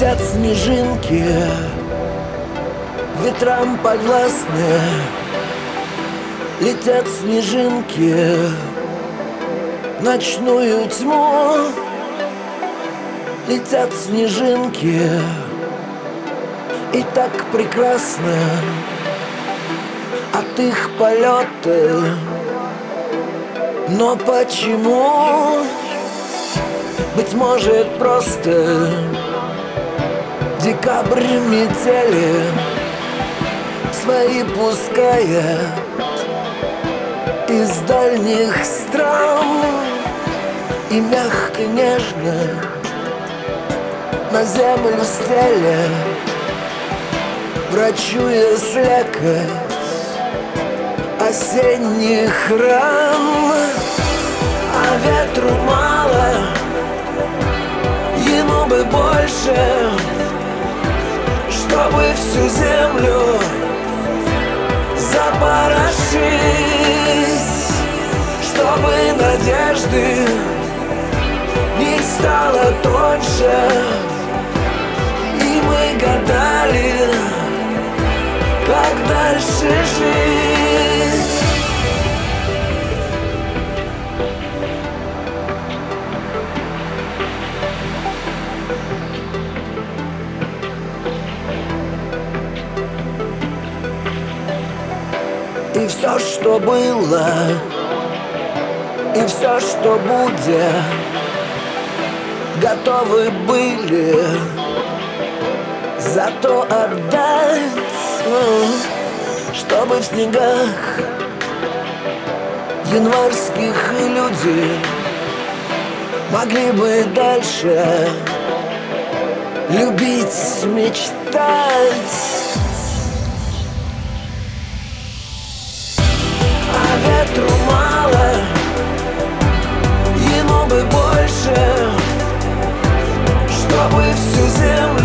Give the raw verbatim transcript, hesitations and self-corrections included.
Летят снежинки, ветрам подвластны. Летят снежинки в ночную тьму. Летят снежинки, и так прекрасно от их полета. Но почему? Быть может, просто декабрь метели свои пуская из дальних стран. И мягко, нежно на землю стеля, врачуя слякоть осенних ран. А ветру мало, ему бы больше, чтобы всю землю запорошить, чтобы надежды не стало тоньше. И мы гадали, как дальше жить. И все, что было, и все, что будет, готовы были зато отдать, чтобы в снегах январских люди могли бы дальше любить, мечтать. Ветру мало, ему бы больше, чтобы всю землю